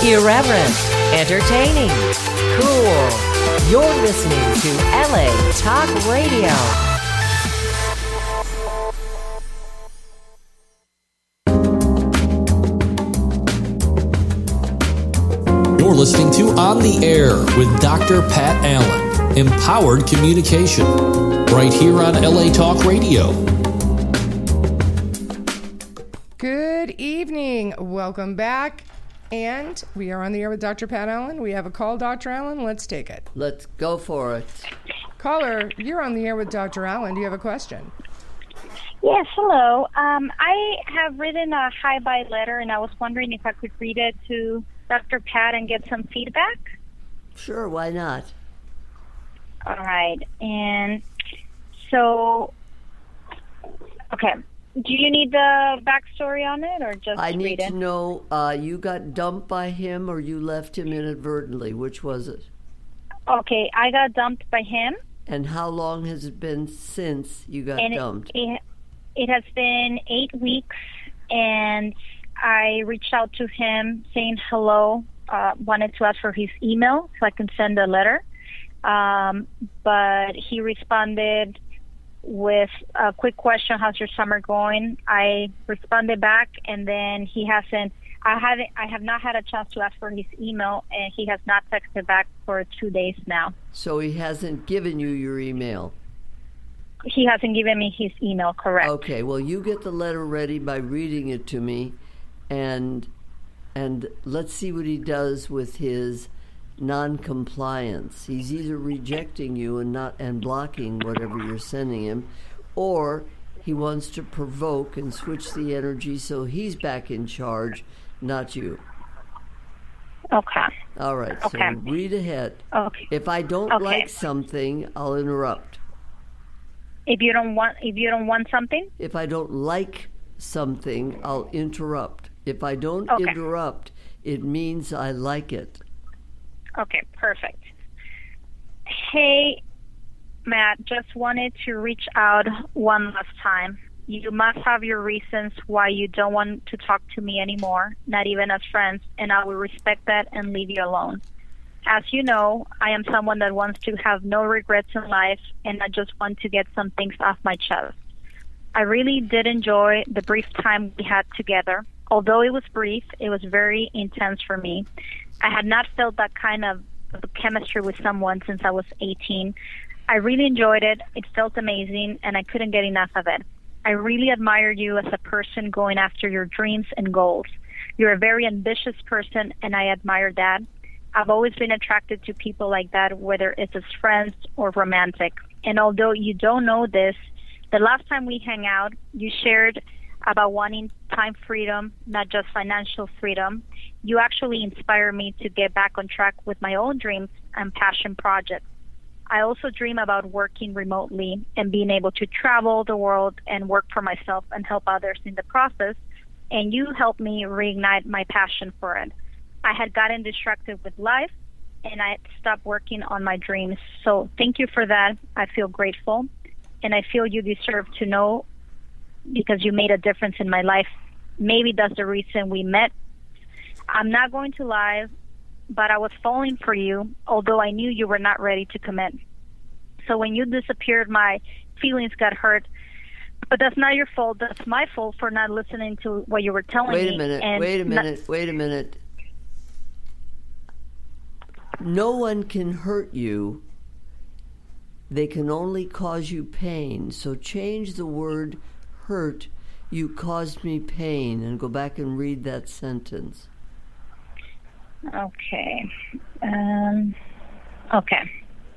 Irreverent, entertaining, cool. You're listening to LA Talk Radio. You're listening to On the Air with Dr. Pat Allen. Empowered communication. Right here on LA Talk Radio. Good evening. Welcome back. And we are on the air with Dr. Pat Allen. We have a call, Dr. Allen. Let's take it. Let's go for it. Caller, you're on the air with Dr. Allen. Do you have a question? Yes, hello. I have written a hi-bye letter, and I was wondering if I could read it to Dr. Pat and get some feedback. Sure, why not? All right. And so, okay. Do you need the backstory on it, or just I read need it? to know, you got dumped by him or you left him inadvertently. Which was it? Okay, I got dumped by him. And how long has it been since you got dumped? It has been 8 weeks, and I reached out to him saying hello, wanted to ask for his email so I can send a letter. But he responded with a quick question, how's your summer going? I responded back, and then I have not had a chance to ask for his email, and he has not texted back for 2 days now. So he hasn't given you your email? He hasn't given me his email, correct. Okay, well, you get the letter ready by reading it to me, and let's see what he does with his non-compliance. He's either rejecting you and blocking whatever you're sending him, or he wants to provoke and switch the energy so he's back in charge, not you. Okay. All right. Okay. So read ahead. Okay. If I don't like something, I'll interrupt. If you don't want something? If I don't like something, I'll interrupt. If I don't interrupt, it means I like it. Okay, perfect. Hey, Matt, just wanted to reach out one last time. You must have your reasons why you don't want to talk to me anymore, not even as friends, and I will respect that and leave you alone. As you know, I am someone that wants to have no regrets in life, and I just want to get some things off my chest. I really did enjoy the brief time we had together. Although it was brief, it was very intense for me. I had not felt that kind of chemistry with someone since I was 18. I really enjoyed it. It felt amazing, and I couldn't get enough of it. I really admire you as a person going after your dreams and goals. You're a very ambitious person, and I admire that. I've always been attracted to people like that, whether it's as friends or romantic. And although you don't know this, the last time we hung out, you shared about wanting time freedom, not just financial freedom. You actually inspire me to get back on track with my own dreams and passion projects. I also dream about working remotely and being able to travel the world and work for myself and help others in the process. And you helped me reignite my passion for it. I had gotten distracted with life, and I had stopped working on my dreams. So thank you for that. I feel grateful, and I feel you deserve to know because you made a difference in my life. Maybe that's the reason we met. I'm not going to lie, but I was falling for you, although I knew you were not ready to commit. So when you disappeared, my feelings got hurt. But that's not your fault. That's my fault for not listening to what you were telling me. Wait a minute. No one can hurt you. They can only cause you pain. So change the word hurt. You caused me pain, and go back and read that sentence. Okay. Okay.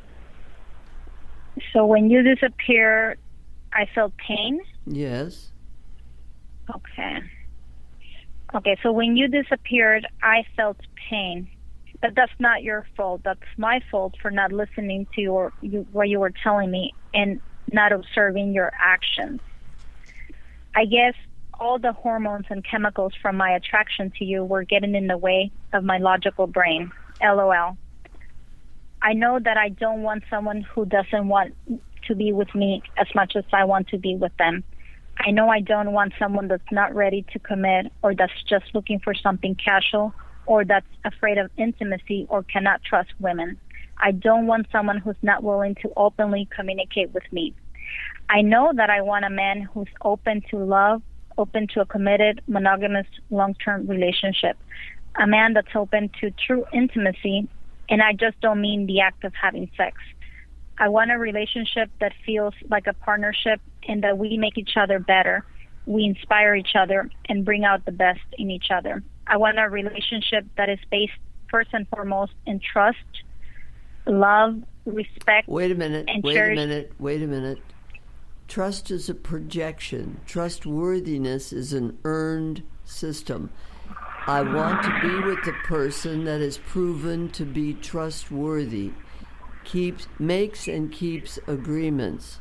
So when you disappeared, I felt pain? Yes. Okay. Okay, so when you disappeared, I felt pain. But that's not your fault. That's my fault for not listening to what you were telling me and not observing your actions. I guess all the hormones and chemicals from my attraction to you were getting in the way of my logical brain. LOL. I know that I don't want someone who doesn't want to be with me as much as I want to be with them. I know I don't want someone that's not ready to commit or that's just looking for something casual or that's afraid of intimacy or cannot trust women. I don't want someone who's not willing to openly communicate with me. I know that I want a man who's open to love, open to a committed, monogamous, long-term relationship. A man that's open to true intimacy, and I just don't mean the act of having sex. I want a relationship that feels like a partnership and that we make each other better. We inspire each other and bring out the best in each other. I want a relationship that is based first and foremost in trust, love, respect. Wait a minute. Trust is a projection. Trustworthiness is an earned system. I want to be with the person that is proven to be trustworthy, makes and keeps agreements.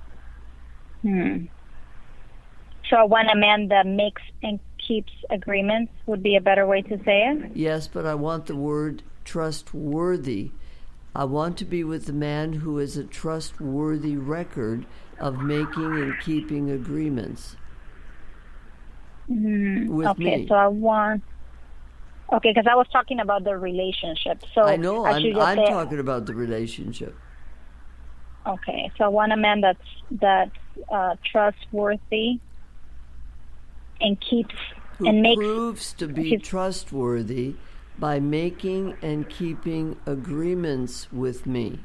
So I want a man that makes and keeps agreements would be a better way to say it? Yes, but I want the word trustworthy. I want to be with the man who has a trustworthy record of making and keeping agreements. With me. So I want... Okay, because I was talking about the relationship. So I know, I'm talking about the relationship. Okay, so I want a man that's trustworthy and keeps and makes... proves to be trustworthy by making and keeping agreements with me.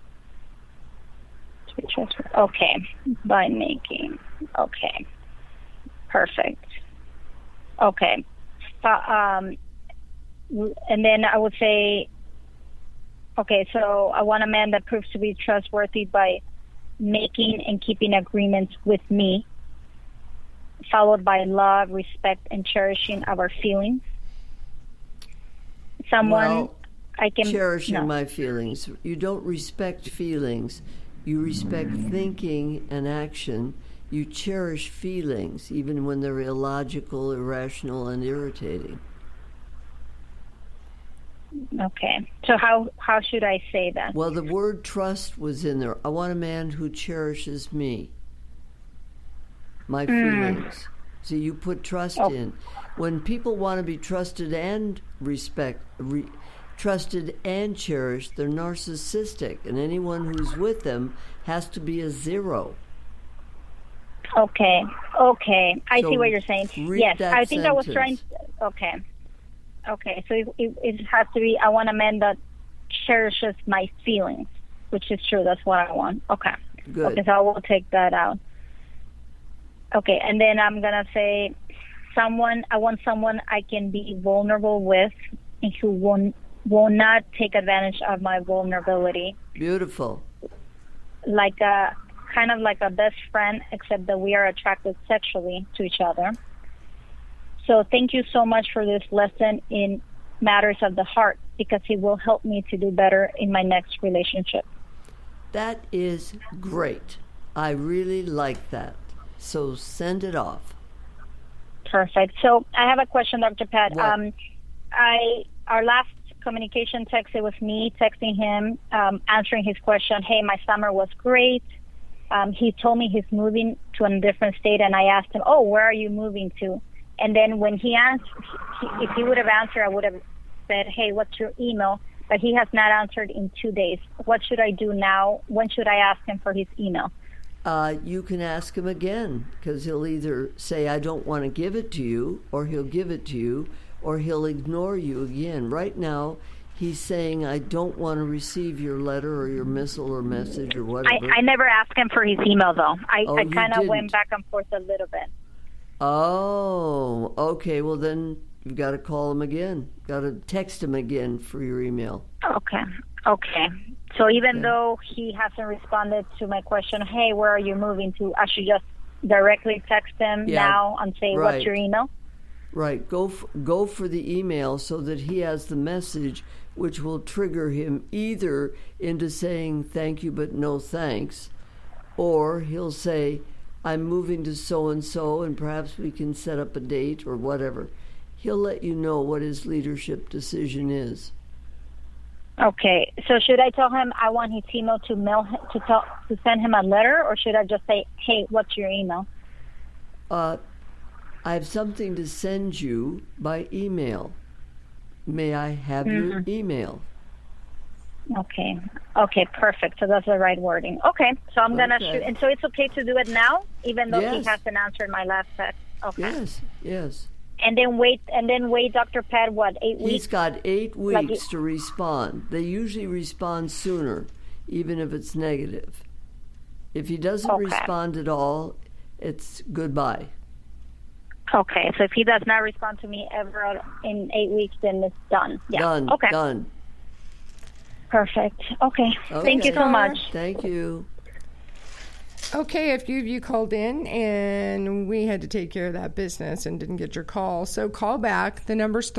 Okay, by making. Okay, perfect. Okay, and then I would say, okay, so I want a man that proves to be trustworthy by making and keeping agreements with me, followed by love, respect, and cherishing our feelings. Someone I can... Cherishing my feelings. You don't respect feelings. You respect thinking and action. You cherish feelings, even when they're illogical, irrational, and irritating. Okay. So how should I say that? Well, the word trust was in there. I want a man who cherishes me, my feelings. So you put trust in. When people want to be trusted and trusted and cherished, they're narcissistic, and anyone who's with them has to be a zero. Okay. I see what you're saying. Yes, I think I was trying. Okay. So it has to be. I want a man that cherishes my feelings, which is true. That's what I want. Okay. Good. Okay, so I will take that out. Okay, and then I'm gonna say, I want someone I can be vulnerable with, and who will not take advantage of my vulnerability. Beautiful. Like a kind of like a best friend, except that we are attracted sexually to each other. So thank you so much for this lesson in matters of the heart, because it will help me to do better in my next relationship. That is great. I really like that. So send it off. Perfect. So I have a question, Dr. Pat. What? Our last communication text, it was me texting him, answering his question. Hey, my summer was great. He told me he's moving to a different state, and I asked him, oh, where are you moving to? And then when he answered, if he would have answered, I would have said, hey, what's your email? But he has not answered in 2 days. What should I do now? When should I ask him for his email? You can ask him again, because he'll either say, I don't want to give it to you, or he'll give it to you, or he'll ignore you again. Right now, he's saying, I don't want to receive your letter or your missile or message or whatever. I never asked him for his email, though. I kind of didn't. went back and forth a little bit. Oh, okay. Well, then you've got to call him again. Got to text him again for your email. Okay. So even though he hasn't responded to my question, hey, where are you moving to? I should just directly text him now and say, what's your email? Right. Go for the email so that he has the message, which will trigger him either into saying thank you but no thanks, or he'll say, I'm moving to so-and-so, and perhaps we can set up a date or whatever. He'll let you know what his leadership decision is. Okay. So should I tell him I want his email to mail him, to send him a letter, or should I just say, hey, what's your email? I have something to send you by email. may I have your email? Okay. Okay, perfect. So that's the right wording. Okay, so I'm going to shoot. And so it's okay to do it now, even though he hasn't answered my last text? Okay. Yes. And then wait, Dr. Pat, what, 8 weeks? He's got 8 weeks to respond. They usually respond sooner, even if it's negative. If he doesn't respond at all, it's goodbye. Okay, so if he does not respond to me ever in 8 weeks, then it's done. Yeah. Done. Okay. Done. Perfect. Okay. Thank you so much. Thank you. Okay, a few of you called in and we had to take care of that business and didn't get your call. So call back. The number's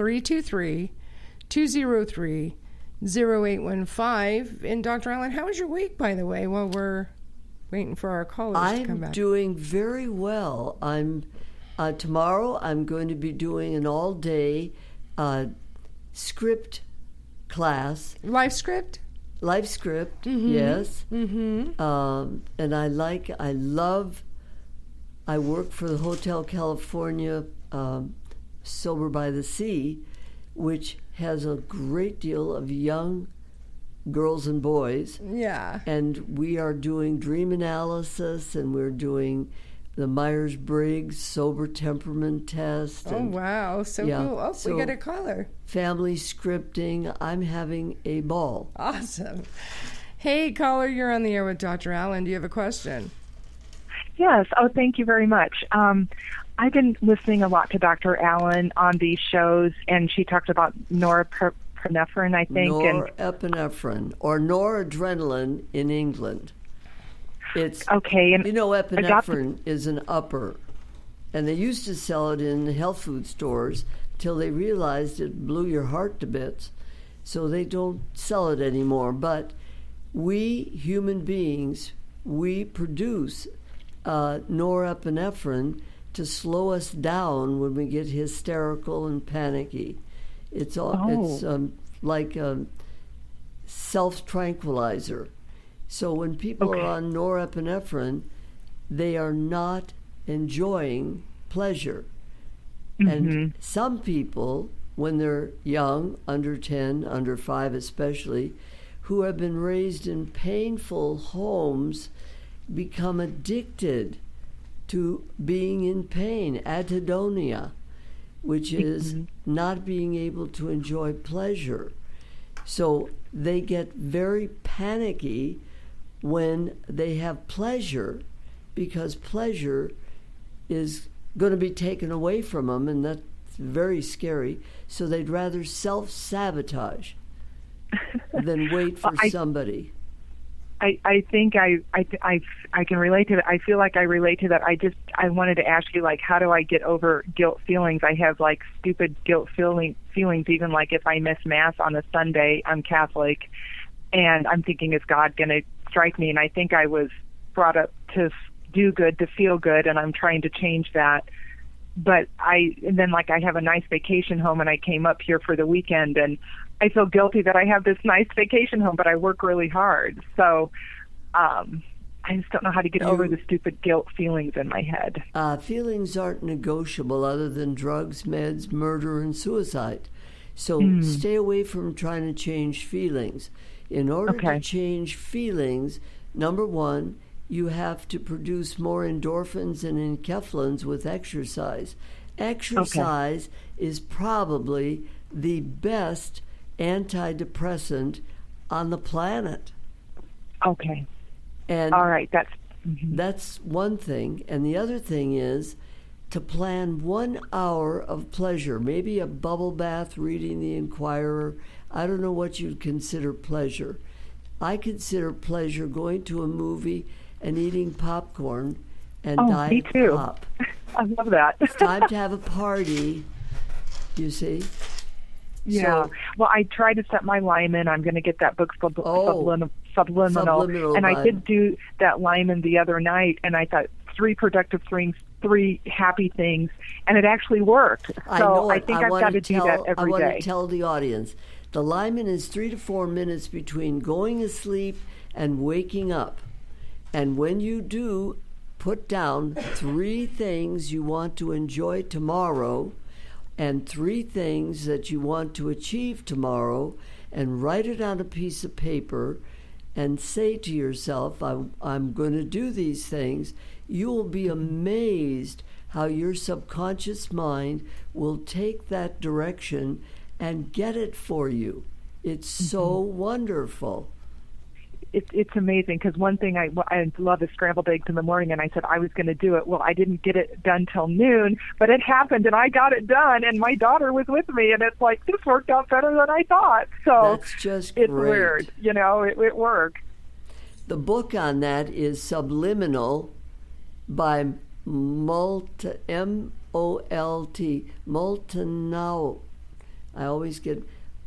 323-203-0815. And Dr. Allen, how was your week, by the way, while we're waiting for our callers to come back? I'm doing very well. Tomorrow I'm going to be doing an all-day script class. Live script? Live script, yes. Mm-hmm. And I work for the Hotel California Sober by the Sea, which has a great deal of young girls and boys. Yeah. And we are doing dream analysis, and we're doing the Myers-Briggs Sober Temperament Test. Oh, wow. So cool. Oh, we got a caller. Family scripting. I'm having a ball. Awesome. Hey, caller, you're on the air with Dr. Allen. Do you have a question? Yes. Oh, thank you very much. I've been listening a lot to Dr. Allen on these shows, and she talked about norepinephrine, I think. Norepinephrine, or noradrenaline in England. It's okay. And epinephrine is an upper, and they used to sell it in health food stores till they realized it blew your heart to bits, so they don't sell it anymore. But we human beings, we produce norepinephrine to slow us down when we get hysterical and panicky. It's like a self-tranquilizer. So when people are on norepinephrine, they are not enjoying pleasure. Mm-hmm. And some people, when they're young, under 10, under 5 especially, who have been raised in painful homes, become addicted to being in pain, anhedonia, which is not being able to enjoy pleasure. So they get very panicky when they have pleasure, because pleasure is going to be taken away from them, and that's very scary. So they'd rather self-sabotage than wait for somebody. I think I can relate to that. I feel like I relate to that. I wanted to ask you, like, how do I get over guilt feelings? I have like stupid guilt feelings, even like if I miss Mass on a Sunday. I'm Catholic, and I'm thinking, is God going to strike me? And I think I was brought up to do good, to feel good, and I'm trying to change that. But then I have a nice vacation home, and I came up here for the weekend, and I feel guilty that I have this nice vacation home, but I work really hard. So I just don't know how to get over the stupid guilt feelings in my head. Feelings aren't negotiable other than drugs, meds, murder, and suicide. So stay away from trying to change feelings. In order to change feelings, number one, you have to produce more endorphins and enkephalins with exercise. Exercise is probably the best antidepressant on the planet. Okay. And all right, that's one thing. And the other thing is to plan 1 hour of pleasure, maybe a bubble bath, reading the Inquirer. I don't know what you'd consider pleasure. I consider pleasure going to a movie and eating popcorn and Diet me too. Pop. I love that. It's time to have a party, you see. Yeah. Well, I try to set my Lyman. I'm going to get that book Subliminal. And I did do that Lyman the other night, and I thought 3 productive things, 3 happy things, and it actually worked. So I think I've got to do that every day. I want to tell the audience, the Lyman is 3 to 4 minutes between going to sleep and waking up. And when you do, put down 3 things you want to enjoy tomorrow, and 3 things that you want to achieve tomorrow, and write it on a piece of paper and say to yourself, I'm going to do these things, you will be amazed how your subconscious mind will take that direction and get it for you. It's so wonderful. It's amazing, because one thing I love is scrambled eggs in the morning, and I said I was going to do it. Well, I didn't get it done till noon, but it happened, and I got it done, and my daughter was with me, and it's like, this worked out better than I thought. So that's just it's great. Weird, it worked. The book on that is Subliminal by Moult, M-O-L-T, Multenow. I always get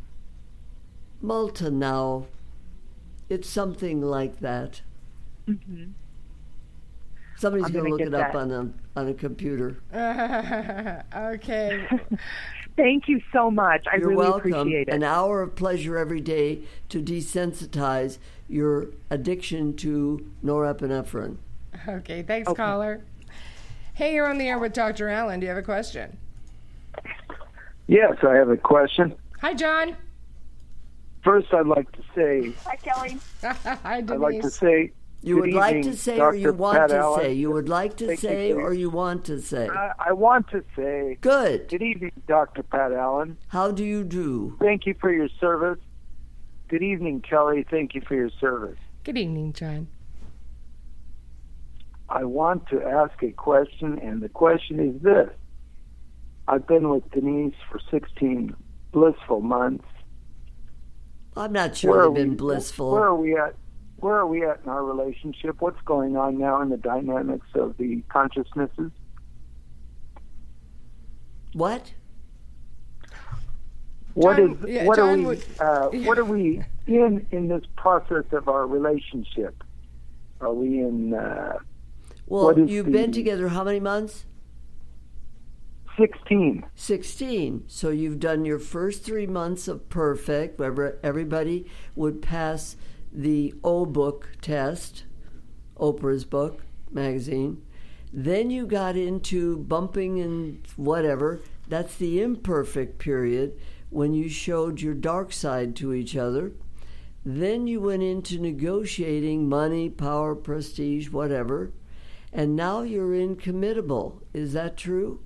Multenow. It's something like that. Mm-hmm. Somebody's going to look it up that on a computer. Okay. Thank you so much. I You're really welcome. appreciate it. An hour of pleasure every day to desensitize your addiction to norepinephrine. Okay, thanks, caller. Hey, you're on the air with Dr. Allen. Do you have a question? Yes, I have a question. Hi, John. First, I'd like to say, Hi, Kelly. Hi, Denise. I'd like to say, You would good like evening, to say Dr. or you want Pat to Allen. say? You would like to Thank you say for or you want to say? I want to say, Good. good evening, Dr. Pat Allen. How do you do? Thank you for your service. Good evening, Kelly. Thank you for your service. Good evening, John. I want to ask a question, and the question is this. I've been with Denise for 16 blissful months. I'm not sure they've been blissful. Where are we at? Where are we at in our relationship? What's going on now in the dynamics of the consciousnesses? What? What John, is? yeah, What John are we? would- What are we in this process of our relationship? Are we in Well, what is you've the- been together how many months? 16? 16. So you've done your first 3 months of perfect, where everybody would pass the O book test, Oprah's book magazine. Then you got into bumping and whatever. That's the imperfect period when you showed your dark side to each other. Then you went into negotiating money, power, prestige, whatever. And now you're in committable. Is that true?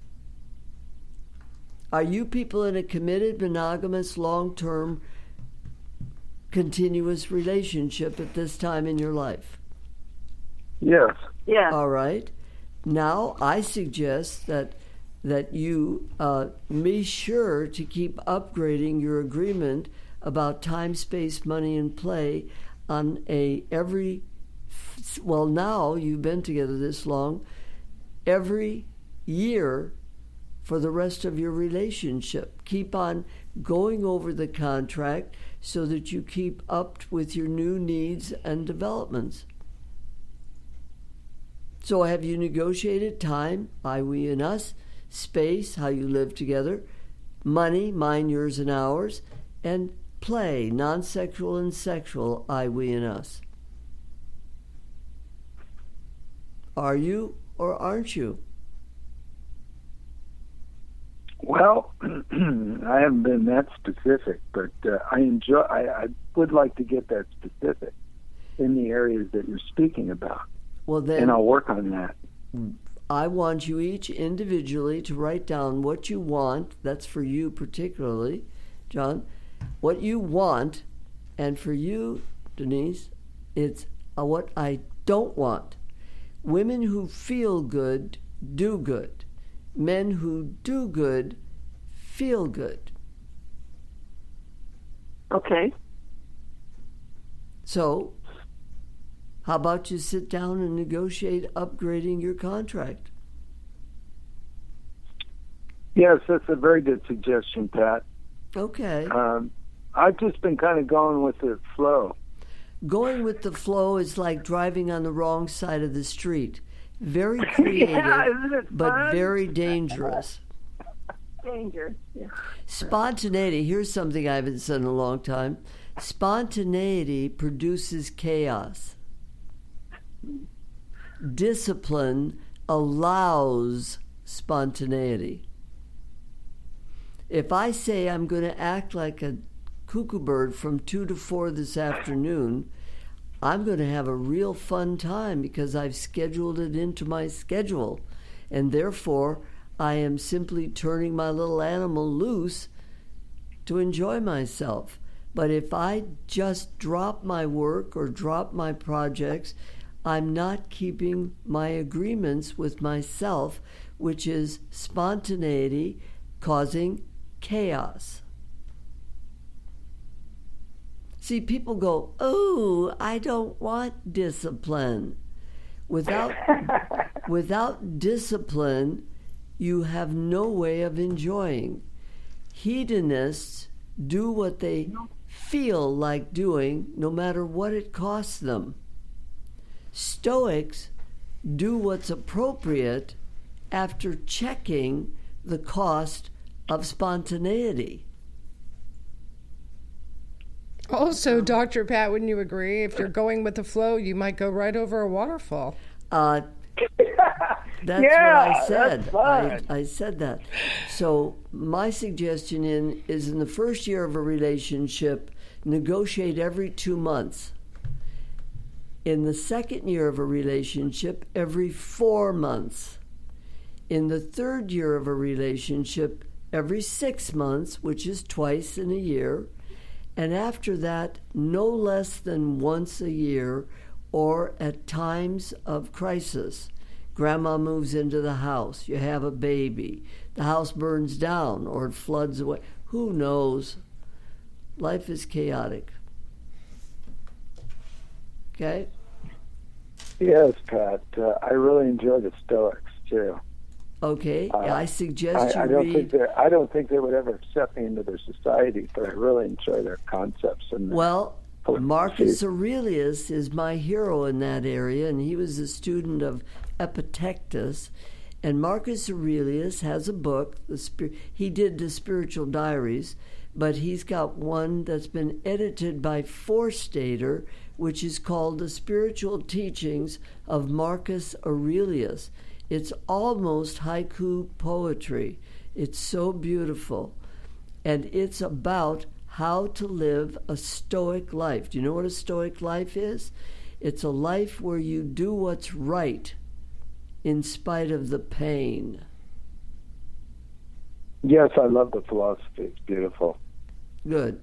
Are you people in a committed, monogamous, long-term, continuous relationship at this time in your life? Yes. Yeah. All right. Now I suggest that you be sure to keep upgrading your agreement about time, space, money, and play on now you've been together this long, every year for the rest of your relationship. Keep on going over the contract so that you keep up with your new needs and developments. So have you negotiated time, I, we, and us, space, how you live together, money, mine, yours, and ours, and play, non-sexual and sexual, I, we, and us? Are you or aren't you? Well, I haven't been that specific, but I would like to get that specific in the areas that you're speaking about. Well, then, and I'll work on that. I want you each individually to write down what you want. That's for you particularly, John. What you want, and for you, Denise, it's what I don't want. Women who feel good do good. Men who do good feel good. Okay. So, how about you sit down and negotiate upgrading your contract? Yes, that's a very good suggestion, Pat. Okay. I've just been kind of going with the flow. Going with the flow is like driving on the wrong side of the street. Very creative, Yeah, isn't it but fun? very dangerous. Danger. Yeah. Spontaneity, here's something I haven't said in a long time. Spontaneity produces chaos. Discipline allows spontaneity. If I say I'm going to act like a cuckoo bird from 2 to 4 this afternoon, I'm going to have a real fun time because I've scheduled it into my schedule. And therefore, I am simply turning my little animal loose to enjoy myself. But if I just drop my work or drop my projects, I'm not keeping my agreements with myself, which is spontaneity causing chaos. See, people go, oh, I don't want discipline. Without discipline, you have no way of enjoying. Hedonists do what they feel like doing, no matter what it costs them. Stoics do what's appropriate after checking the cost of spontaneity. Also, Dr. Pat, wouldn't you agree? If you're going with the flow, you might go right over a waterfall. That's Yeah, what I said. that's fun. I said that. So my suggestion is in the first year of a relationship, negotiate every 2 months. In the second year of a relationship, every 4 months. In the third year of a relationship, every 6 months, which is twice in a year. And after that, no less than once a year or at times of crisis. Grandma moves into the house, you have a baby, the house burns down or it floods away. Who knows? Life is chaotic. Okay? Yes, Pat. I really enjoy the Stoics too. Okay. I suggest I you don't read. I don't think they would ever accept me into their society, but I really enjoy their concepts and their Well, philosophy. Marcus Aurelius is my hero in that area, and he was a student of Epictetus. And Marcus Aurelius has a book. He did the Spiritual Diaries, but he's got one that's been edited by Forstater, which is called The Spiritual Teachings of Marcus Aurelius. It's almost haiku poetry. It's so beautiful. And it's about how to live a stoic life. Do you know what a stoic life is? It's a life where you do what's right in spite of the pain. Yes, I love the philosophy. It's beautiful. Good.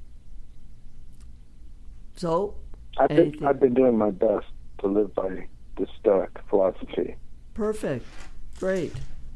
So, I've been doing my best to live by the Stoic philosophy. perfect. Great.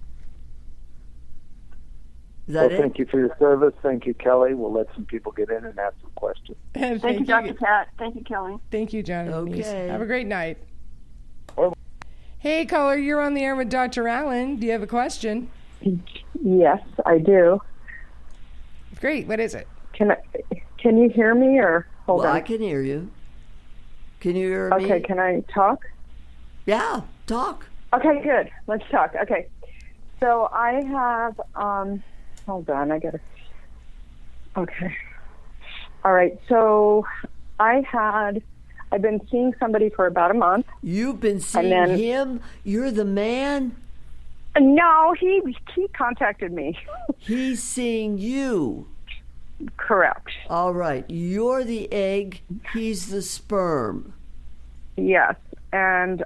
Is that it? Thank you for your service. Thank you, Kelly. We'll let some people get in and ask some questions. Thank Thank you, Dr. Pat. Thank you, Kelly. Thank you, Jonathan. Okay. Have a great night. Well- Hey, caller, you're on the air with Dr. Allen. Do you have a question? Yes, I do. Great. What is it? Can you hear me or hold Well, on? I can hear you. Can you hear me? Okay, can I talk? Yeah, talk. Okay, good. Let's talk. Okay. So I have hold on, okay. All right. So I've been seeing somebody for about a month. You've been seeing him? You're the man? No, he contacted me. He's seeing you. Correct. All right. You're the egg. He's the sperm. Yes. And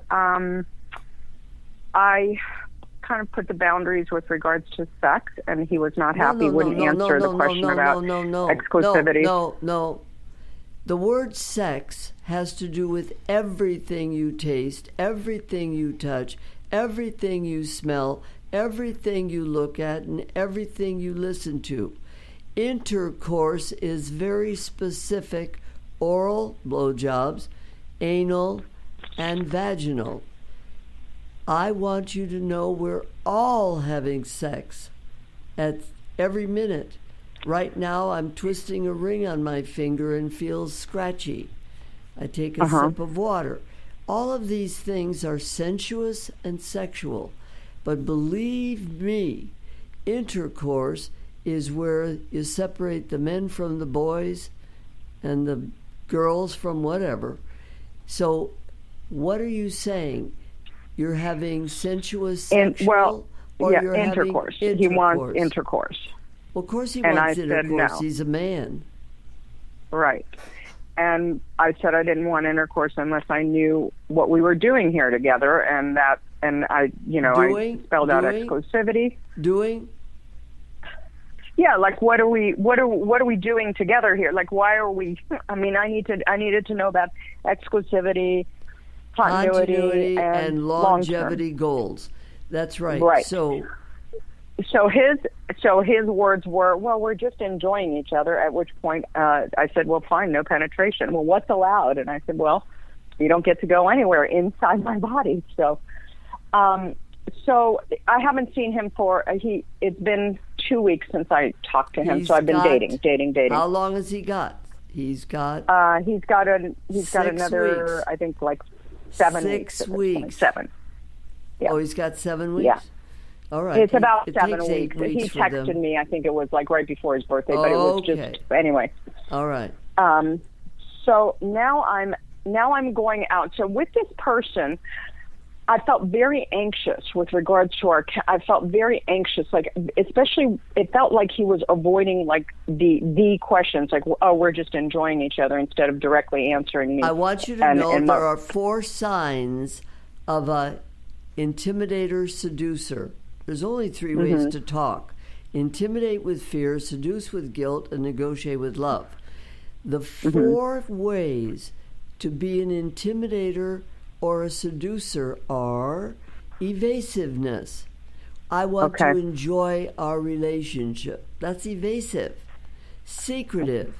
I kind of put the boundaries with regards to sex, and he was not happy, wouldn't answer the question about exclusivity. No. The word sex has to do with everything you taste, everything you touch, everything you smell, everything you look at, and everything you listen to. Intercourse is very specific: oral, blowjobs, anal, and vaginal. I want you to know we're all having sex at every minute. Right now, I'm twisting a ring on my finger and feels scratchy. I take a sip of water. All of these things are sensuous and sexual. But believe me, intercourse is where you separate the men from the boys and the girls from whatever. So what are you saying? You're having sensuous sexual? Or you're intercourse. having He wants intercourse. Well, of course he And wants I said intercourse. no. He's a man. Right. And I said I didn't want intercourse unless I knew what we were doing here together, and I Doing? I spelled out Doing? exclusivity. Doing? Yeah, like what are we doing together here? Like why are we? I mean, I needed to know about exclusivity, continuity and longevity goals. That's right. Right. So his words were, well, we're just enjoying each other. At which point I said, well, fine, no penetration. Well, what's allowed? And I said, well, you don't get to go anywhere inside my body. So I haven't seen him it's been 2 weeks since I talked to him. So I've been dating. How long has he got? He's got another, weeks. I think like 7 weeks. 6 weeks. 7. Yeah. Oh, he's got 7 weeks? Yeah. All right. It's about it 7 takes weeks. 8 weeks He for texted them. me, I think it was like right before his birthday, but it was just, anyway. All right. So now I'm going out. So with this person, I felt very anxious with regards to I felt very anxious, like especially it felt like he was avoiding like the questions, like, oh, we're just enjoying each other instead of directly answering me. I want you to know there are 4 signs of a intimidator seducer. There's only 3 ways to talk: intimidate with fear, seduce with guilt, and negotiate with love. The 4 ways to be an intimidator or a seducer are evasiveness. I want to enjoy our relationship. That's evasive. Secretive.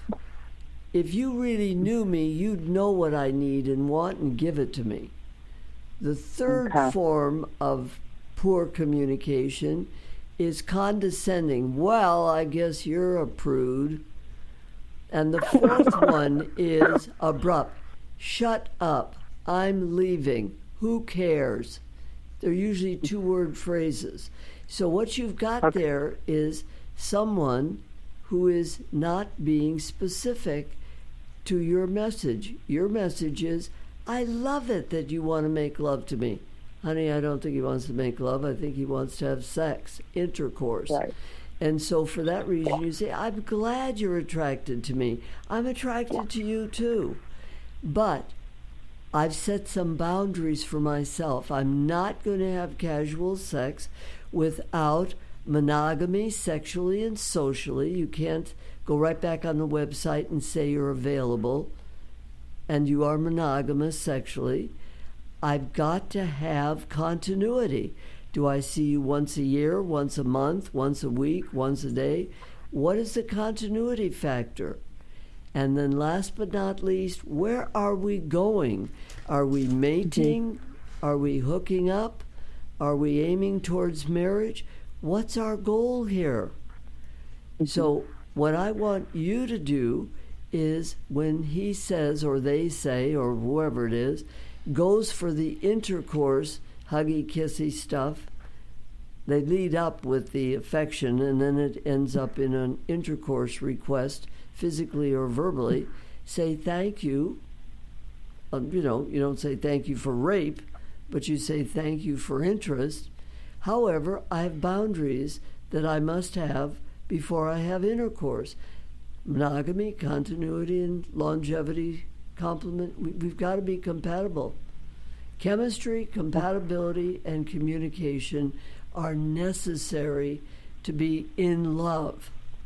If you really knew me, you'd know what I need and want and give it to me. The third form of poor communication is condescending. Well, I guess you're a prude. And the 4th one is abrupt. Shut up. I'm leaving. Who cares? They're usually 2-word phrases. So what you've got there is someone who is not being specific to your message. Your message is, I love it that you want to make love to me. Honey, I don't think he wants to make love. I think he wants to have sex, intercourse. Right. And so for that reason, you say, I'm glad you're attracted to me. I'm attracted to you too. But I've set some boundaries for myself. I'm not going to have casual sex without monogamy, sexually and socially. You can't go right back on the website and say you're available and you are monogamous sexually. I've got to have continuity. Do I see you once a year, once a month, once a week, once a day? What is the continuity factor? And then last but not least, where are we going? Are we mating? Are we hooking up? Are we aiming towards marriage? What's our goal here? So what I want you to do is when he says or they say or whoever it is goes for the intercourse, huggy, kissy stuff, they lead up with the affection and then it ends up in an intercourse request, physically or verbally. Say thank you. You don't say thank you for rape, but you say thank you for interest. However, I have boundaries that I must have before I have intercourse. Monogamy, continuity, and longevity, complement. We've got to be compatible. Chemistry, compatibility, and communication are necessary to be in love.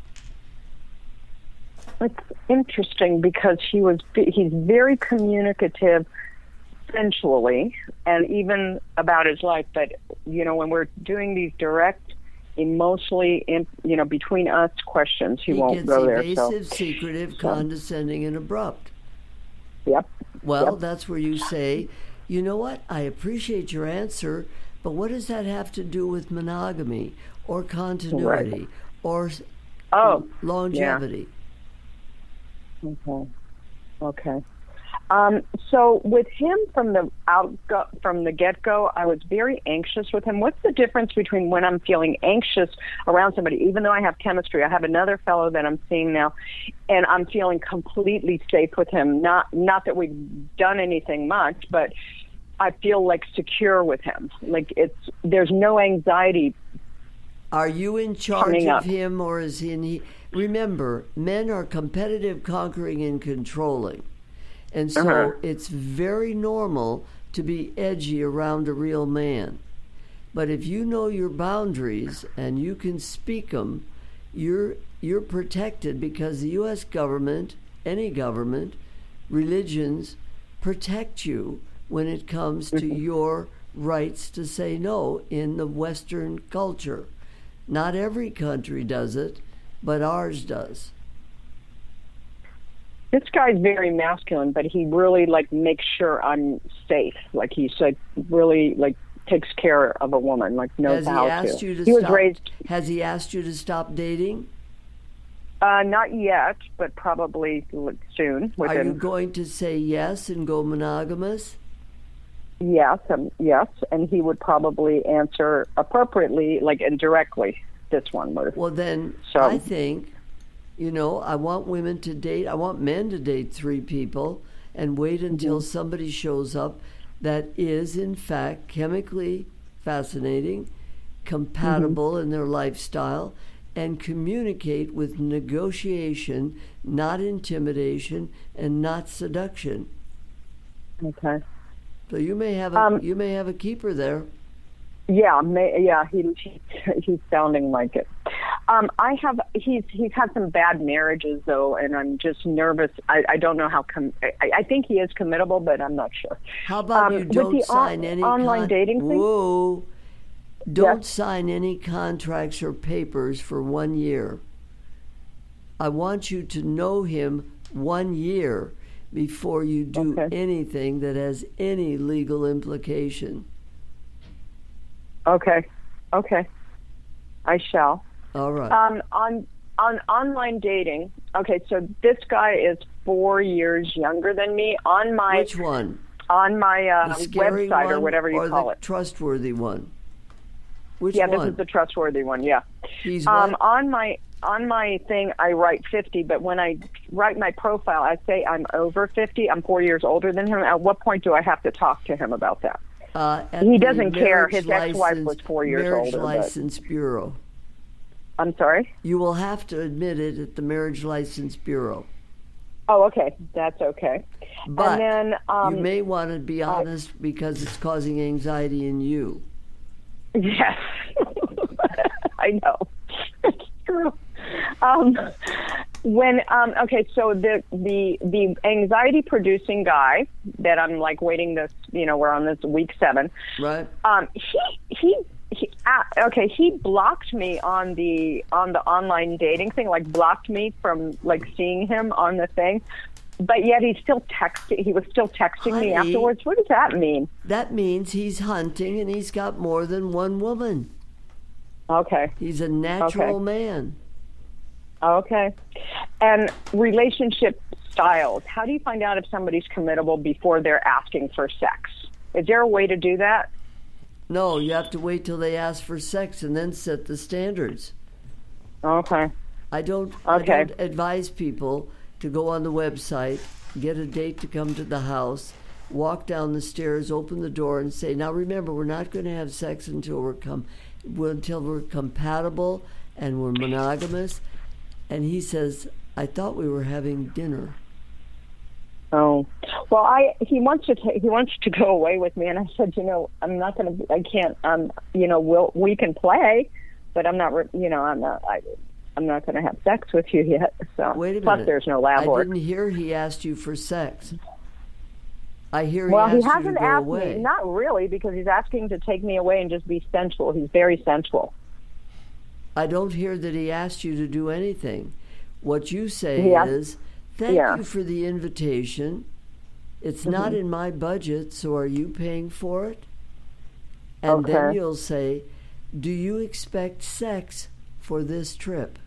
It's interesting because he's very communicative sensually and even about his life. But, when we're doing these direct, emotionally, between us questions, he won't go there. He gets evasive, secretive, condescending, and abrupt. Yep. Well, that's where you say, you know what, I appreciate your answer, but what does that have to do with monogamy or continuity or longevity? Yeah. Okay. So with him from the get-go, I was very anxious with him. What's the difference between when I'm feeling anxious around somebody, even though I have chemistry? I have another fellow that I'm seeing now, and I'm feeling completely safe with him. Not that we've done anything much, but I feel like secure with him. Like there's no anxiety Are you in charge coming of up. him, or is he? Remember, men are competitive, conquering, and controlling. And so it's very normal to be edgy around a real man. But if you know your boundaries and you can speak them, you're protected, because the U.S. government, any government, religions protect you when it comes to your rights to say no in the Western culture. Not every country does it, but ours does. This guy's very masculine, but he really makes sure I'm safe. Like he said, really takes care of a woman, knows how to. Has he asked you to He was stop? raised. Has he asked you to stop dating? Not yet, but probably soon. Are you going to say yes and go monogamous? Yes, yes, and he would probably answer appropriately, and directly. This one would. Well, then So- I think, I want women to date. I want men to date 3 people and wait until somebody shows up that is, in fact, chemically fascinating, compatible in their lifestyle, and communicate with negotiation, not intimidation, and not seduction. Okay. So you may have a keeper there. Yeah, he's sounding like it. He's had some bad marriages though, and I'm just nervous. I don't know how. I think he is committable, but I'm not sure. How about you don't sign any online dating thing? Whoa! Don't sign any contracts or papers for 1 year. I want you to know him 1 year before you do anything that has any legal implication. Okay, I shall. All right. On online dating. Okay, so this guy is 4 years younger than me. On my Which one? On my The scary website one or whatever you or call the it. trustworthy one? Which Yeah, one? this is the trustworthy one. Yeah. He's what? On my thing, I write 50, but when I write my profile, I say I'm over 50. I'm 4 years older than him. At what point do I have to talk to him about that? He doesn't care. His ex-wife was 4 years Marriage older. License Bureau. I'm sorry? You will have to admit it at the Marriage License Bureau. Oh, okay. That's okay. But and then, you may want to be honest because it's causing anxiety in you. Yes. I know. It's true. So the anxiety producing guy that I'm waiting this, we're on this week 7. Right. He blocked me on the online dating thing, blocked me from seeing him on the thing. But yet he was still texting me afterwards. What does that mean? That means he's hunting and he's got more than one woman. Okay. He's a natural man. Okay. And relationship styles. How do you find out if somebody's committable before they're asking for sex? Is there a way to do that? No, you have to wait till they ask for sex and then set the standards. Okay. I don't advise people to go on the website, get a date to come to the house, walk down the stairs, open the door, and say, now remember, we're not going to have sex until we're compatible and we're monogamous. And he says, I thought we were having dinner. Oh, well, he wants to go away with me, and I said, I'm not going to, I can't, we can play, but I'm not going to have sex with you yet. So wait a minute. Plus, there's no lab work. I didn't hear he asked you for sex. I hear he asked hasn't you to go asked away. me, not really, because he's asking to take me away and just be sensual. He's very sensual. I don't hear that he asked you to do anything. What you say is, thank you for the invitation. It's not in my budget, so are you paying for it? And then you'll say, do you expect sex for this trip?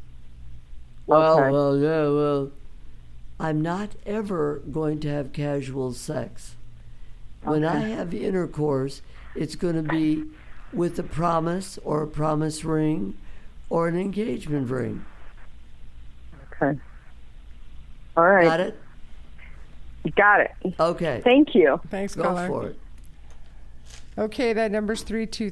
Well, I'm not ever going to have casual sex. When I have intercourse, it's going to be with a promise or a promise ring or an engagement ring. Okay. All right. Got it? Got it. Okay. Thank you. Thanks, Go caller. for it. Okay, that number's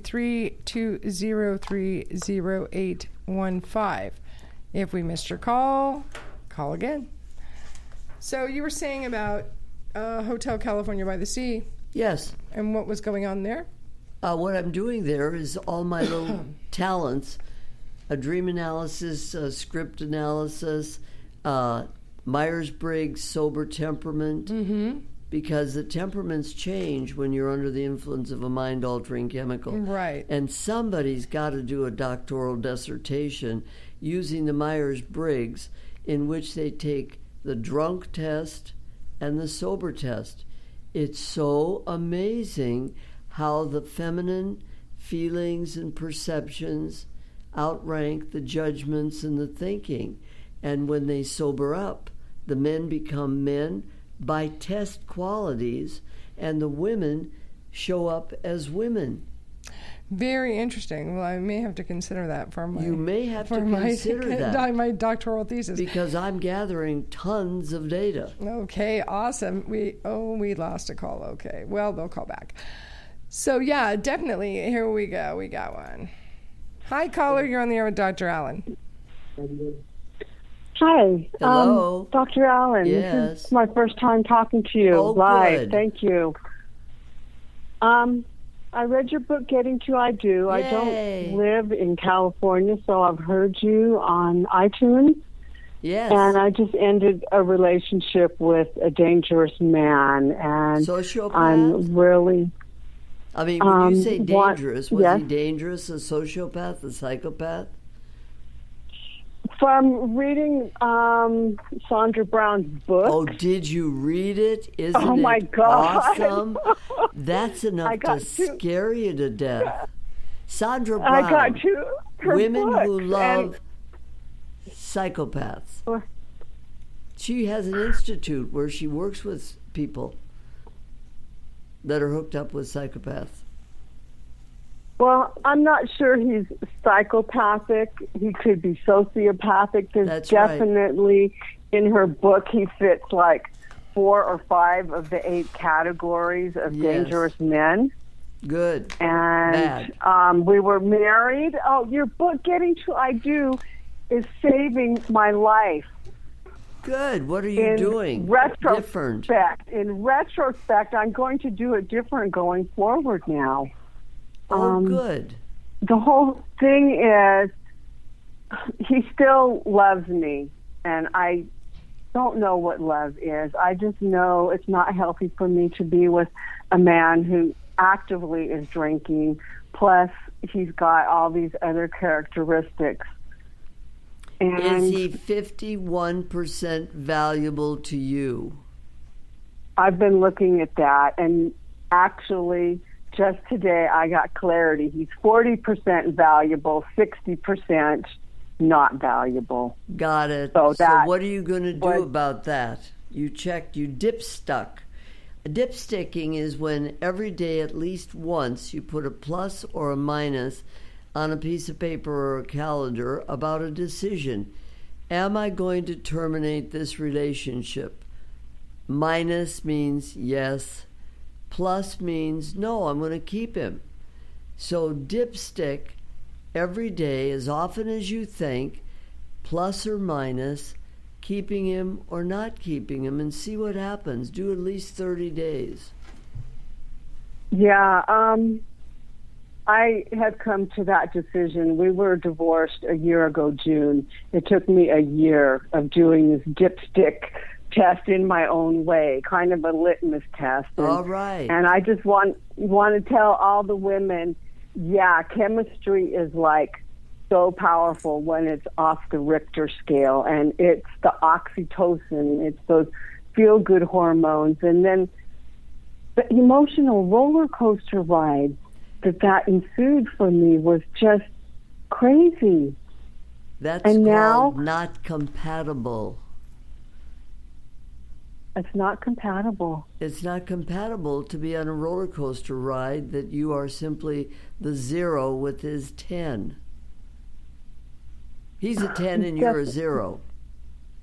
323-203-0815. If we missed your call again. So you were saying about Hotel California by the Sea. Yes. And what was going on there? What I'm doing there is all my little talents, a dream analysis, a script analysis, Myers-Briggs sober temperament, because the temperaments change when you're under the influence of a mind-altering chemical. Right. And somebody's got to do a doctoral dissertation using the Myers-Briggs, in which they take the drunk test and the sober test. It's so amazing how the feminine feelings and perceptions outrank the judgments and the thinking. And when they sober up, the men become men by test qualities, and the women show up as women. Very interesting. Well, I may have to consider that for my... You may have to consider that. My doctoral thesis. Because I'm gathering tons of data. Okay, awesome. We lost a call. Okay, well, they'll call back. So, yeah, definitely. Here we go. We got one. Hi, caller. You're on the air with Dr. Allen. Hi. Hello. Dr. Allen. Yes. This is my first time talking to you live. Good. Thank you. I read your book, Getting to I Do. Yay. I don't live in California, so I've heard you on iTunes. Yes. And I just ended a relationship with a dangerous man. And Sociopath? I'm really... I mean, when you say dangerous, was yes. he dangerous, a sociopath, a psychopath? From reading Sandra Brown's book. Oh, did you read it? Isn't Oh, my it God. awesome? That's enough to scare you to death. Sandra Brown. I got to her Women book, who love psychopaths. She has an institute where she works with people that are hooked up with psychopaths. Well, I'm not sure he's psychopathic. He could be sociopathic. There's That's definitely, in her book, he fits like 4 or 5 of the 8 categories of dangerous men. Good. And we were married. Oh, your book, Getting to I Do, is saving my life. Good. What are you doing? Different. In retrospect, I'm going to do it different going forward now. Oh, good. The whole thing is, he still loves me, and I don't know what love is. I just know it's not healthy for me to be with a man who actively is drinking, plus he's got all these other characteristics. And is he 51% valuable to you? I've been looking at that, and actually... just today, I got clarity. He's 40% valuable, 60% not valuable. Got it. So what are you going to do about that? You checked, you dipstuck. Dipsticking is when every day at least once you put a plus or a minus on a piece of paper or a calendar about a decision. Am I going to terminate this relationship? Minus means yes. Plus means, no, I'm going to keep him. So dipstick every day, as often as you think, plus or minus, keeping him or not keeping him, and see what happens. Do at least 30 days. Yeah, I had come to that decision. We were divorced a year ago, June. It took me a year of doing this dipstick test in my own way, kind of a litmus test. And, all right. And I just want to tell all the women, yeah, chemistry is like so powerful when it's off the Richter scale, and it's the oxytocin, it's those feel-good hormones, and then the emotional roller coaster ride that ensued for me was just crazy. That's and called now, not compatible. It's not compatible. It's not compatible to be on a roller coaster ride that you are simply the 0 with his 10. He's a 10 and you're a 0.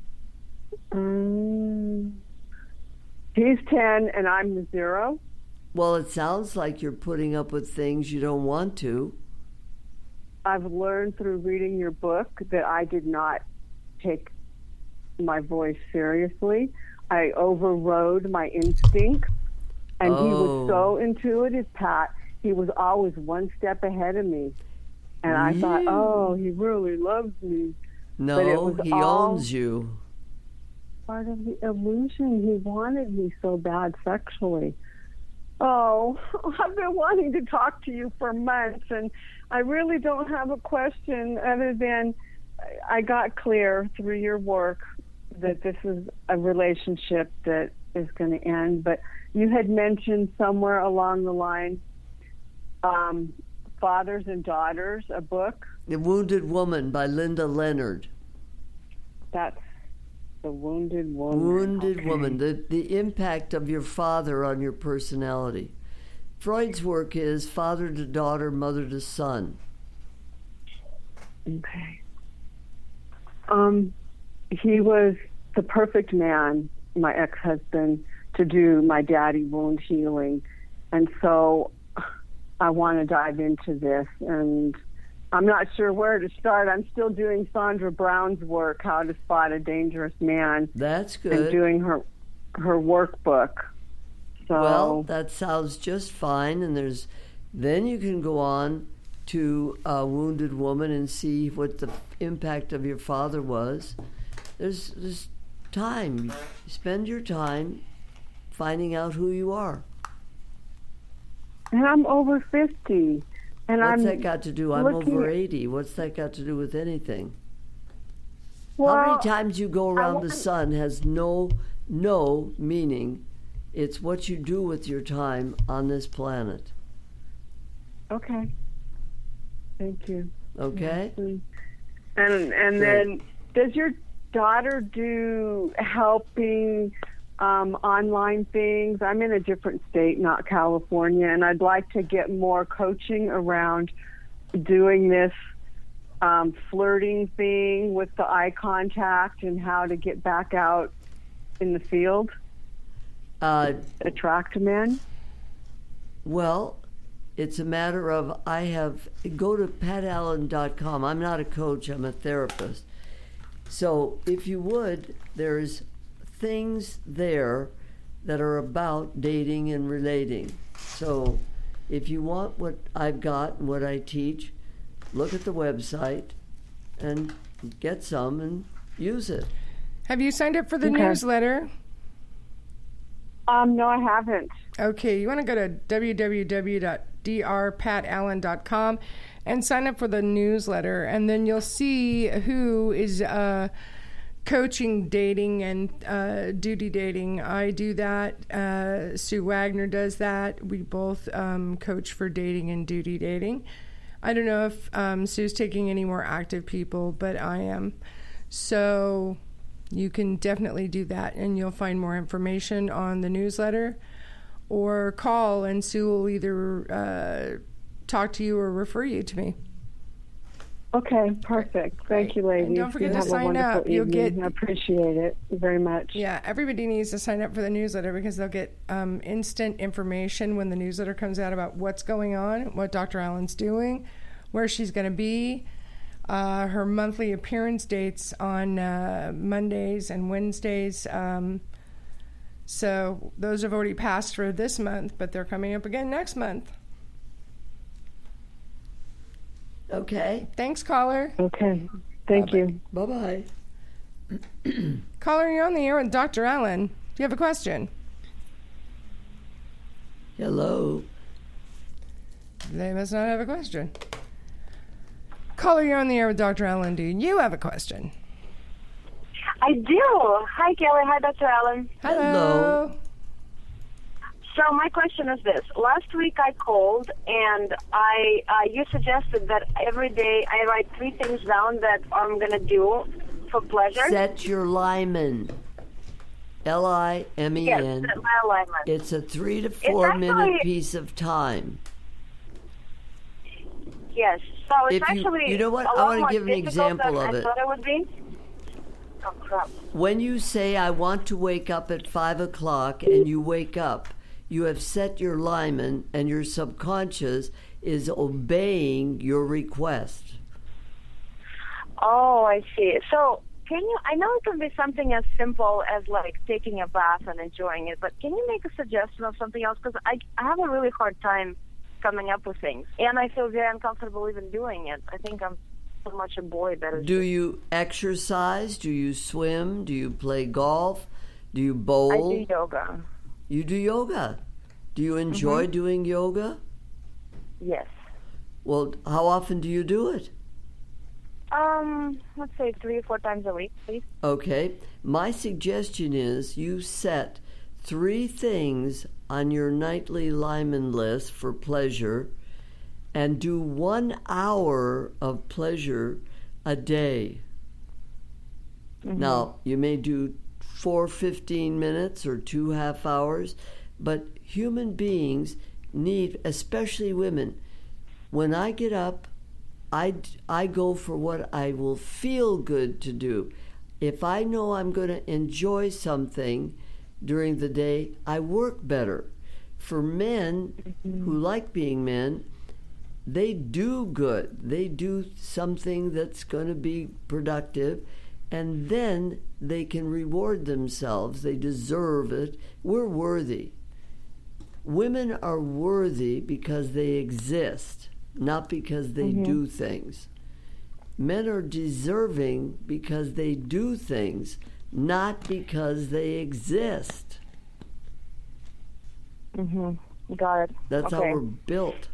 He's 10 and I'm the 0? Well, it sounds like you're putting up with things you don't want to. I've learned through reading your book that I did not take my voice seriously. I overrode my instincts, and he was so intuitive, Pat. He was always one step ahead of me. And I thought, oh, he really loves me. No, but it was he all owns you. part of the illusion. He wanted me so bad sexually. Oh, I've been wanting to talk to you for months, and I really don't have a question other than I got clear through your work that this is a relationship that is going to end. But you had mentioned somewhere along the line, Fathers and Daughters, a book. The Wounded Woman by Linda Leonard. That's The Wounded Woman. Wounded Woman. The impact of your father on your personality. Freud's work is father to daughter, mother to son. Okay. He was the perfect man, my ex-husband, to do my daddy wound healing. And so I want to dive into this, and I'm not sure where to start. I'm still doing Sandra Brown's work, How to Spot a Dangerous Man. That's good. And doing her workbook. So, well, that sounds just fine. And then you can go on to a Wounded Woman and see what the impact of your father was. There's time. Spend your time finding out who you are. And I'm over 50. And What's that got to do? I'm over 80. What's that got to do with anything? Well, how many times you go around the sun has no meaning. It's what you do with your time on this planet. Okay. Thank you. Okay. And then, does your daughter do helping online things? I'm in a different state, not California, and I'd like to get more coaching around doing this flirting thing with the eye contact and how to get back out in the field, attract men. Well, it's a matter of go to patallen.com. I'm not a coach, I'm a therapist. So if you would, there's things there that are about dating and relating. So if you want what I've got and what I teach, look at the website and get some and use it. Have you signed up for the newsletter? No, I haven't. Okay, you want to go to www.drpatallen.com and sign up for the newsletter, and then you'll see who is coaching dating and duty dating. I do that. Sue Wagner does that. We both coach for dating and duty dating. I don't know if Sue's taking any more active people, but I am. So you can definitely do that, and you'll find more information on the newsletter, or call, and Sue will either talk to you or refer you to me. Okay, perfect. Thank you, ladies. And don't forget to have sign up. You'll get. I appreciate it very much. Yeah, everybody needs to sign up for the newsletter because they'll get instant information when the newsletter comes out about what's going on, what Dr. Allen's doing, where she's going to be, her monthly appearance dates on Mondays and Wednesdays. So those have already passed for this month, but they're coming up again next month. Okay. Thanks, caller. Okay. Thank you. Bye-bye. Caller, you're on the air with Dr. Allen. Do you have a question? Hello. They must not have a question. Caller, you're on the air with Dr. Allen. Do you have a question? I do. Hi, Kelly. Hi, Dr. Allen. Hello. So my question is this. Last week I called, and you suggested that every day I write 3 things down that I'm going to do for pleasure. Set your Lyman. L-I-M-E-N. Yes, set my alignment. It's a 3 to 4 minute piece of time. Yes. So it's actually you know what? a I lot want to give an more difficult example than of I it. thought it would be. Oh, crap. When you say, I want to wake up at 5 o'clock, and you wake up, you have set your Lyman, and your subconscious is obeying your request. Oh, I see. So can you, I know it can be something as simple as like taking a bath and enjoying it, but can you make a suggestion of something else? Because I have a really hard time coming up with things, and I feel very uncomfortable even doing it. I think I'm so much a boy that is. Do you exercise? Do you swim? Do you play golf? Do you bowl? I do yoga. You do yoga. Do you enjoy doing yoga? Yes. Well, how often do you do it? Let's say 3 or 4 times a week, please. Okay. My suggestion is you set 3 things on your nightly Lyman list for pleasure and do 1 hour of pleasure a day. Now, you may do 4 15 minutes or 2 half hours, but human beings need, especially women, when I get up, I go for what I will feel good to do. If I know I'm going to enjoy something during the day, I work better. For men who like being men, they do good. They do something that's going to be productive, and then they can reward themselves. They deserve it. We're worthy. Women are worthy because they exist, not because they do things. Men are deserving because they do things, not because they exist. Got it. That's how we're built.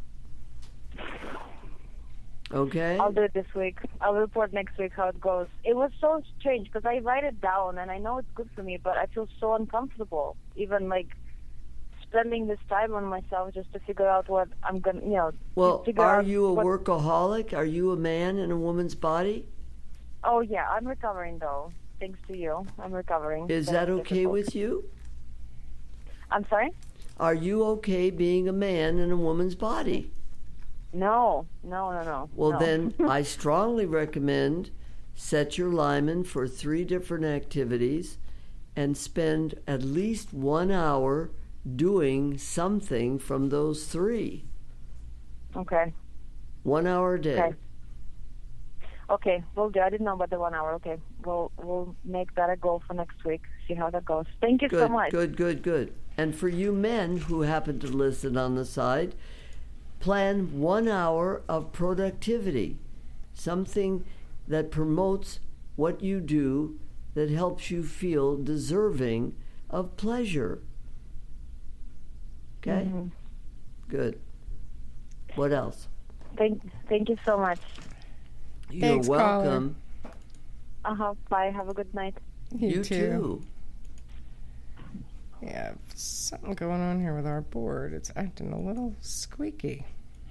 Okay? I'll do it this week. I'll report next week how it goes. It was so strange because I write it down and I know it's good for me, but I feel so uncomfortable. Even like spending this time on myself just to figure out what I'm going to, Well, are you a workaholic? Are you a man in a woman's body? Oh, yeah. I'm recovering, though. Thanks to you. I'm recovering. Is that okay with you? I'm sorry? Are you okay being a man in a woman's body? No. Well, then I strongly recommend set your Lyman for 3 different activities and spend at least 1 hour doing something from those 3. Okay. 1 hour a day. Okay, we'll do. I didn't know about the 1 hour. Okay, we'll make that a goal for next week. See how that goes. Thank you so much. Good. And for you men who happen to listen on the side, plan 1 hour of productivity, something that promotes what you do that helps you feel deserving of pleasure. Okay? Good. What else? Thank you so much. You're welcome. Bye. Have a good night. You too. Yeah, something going on here with our board. It's acting a little squeaky.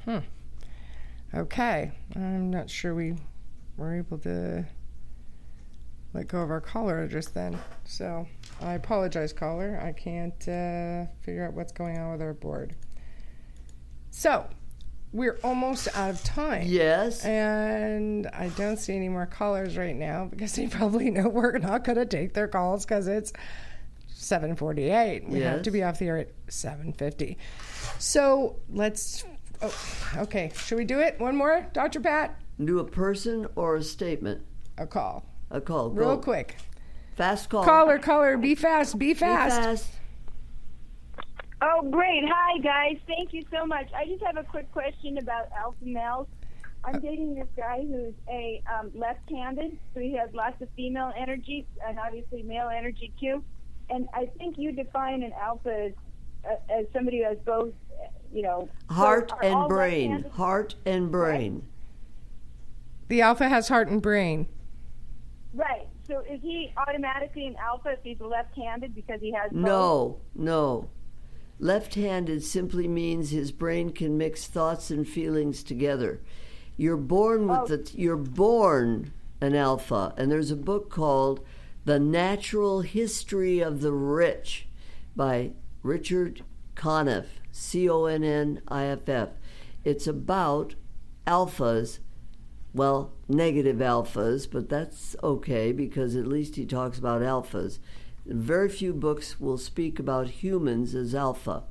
Okay. I'm not sure we were able to let go of our caller just then. So I apologize, caller. I can't figure out what's going on with our board. So we're almost out of time. Yes. And I don't see any more callers right now because they probably know we're not going to take their calls because it's 7:48. We have to be off the air at 7:50. So let's... Oh, okay. Should we do it? One more, Dr. Pat? Do a person or a statement? A call. A call. Real Go. quick. Fast call. Caller, be fast. Be fast. Oh, great. Hi, guys. Thank you so much. I just have a quick question about alpha males. I'm dating this guy who's a left-handed, so he has lots of female energy and obviously male energy too. And I think you define an alpha as somebody who has both, heart so and brain. Heart and brain. Right? The alpha has heart and brain. Right. So is he automatically an alpha if he's left-handed because he has both? No. Left-handed simply means his brain can mix thoughts and feelings together. You're born with you're born an alpha, and there's a book called The Natural History of the Rich by Richard Conniff, Conniff. It's about alphas, well, negative alphas, but that's okay because at least he talks about alphas. Very few books will speak about humans as alpha.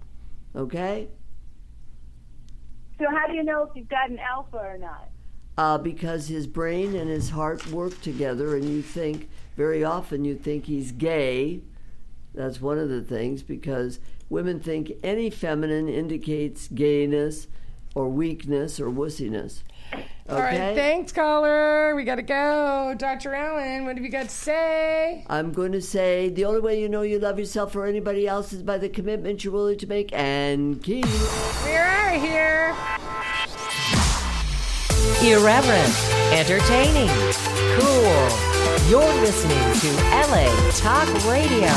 Okay? So how do you know if you've got an alpha or not? Because his brain and his heart work together, and very often you think he's gay. That's one of the things, because women think any feminine indicates gayness or weakness or wussiness. Okay? All right, thanks, caller. We got to go. Dr. Allen, what have you got to say? I'm going to say the only way you know you love yourself or anybody else is by the commitment you're willing to make and keep. We're out of here. Irreverent, entertaining, cool. You're listening to LA Talk Radio.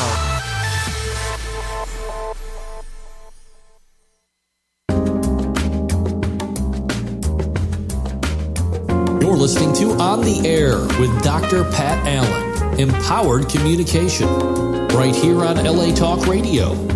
You're listening to On the Air with Dr. Pat Allen. Empowered communication. Right here on LA Talk Radio.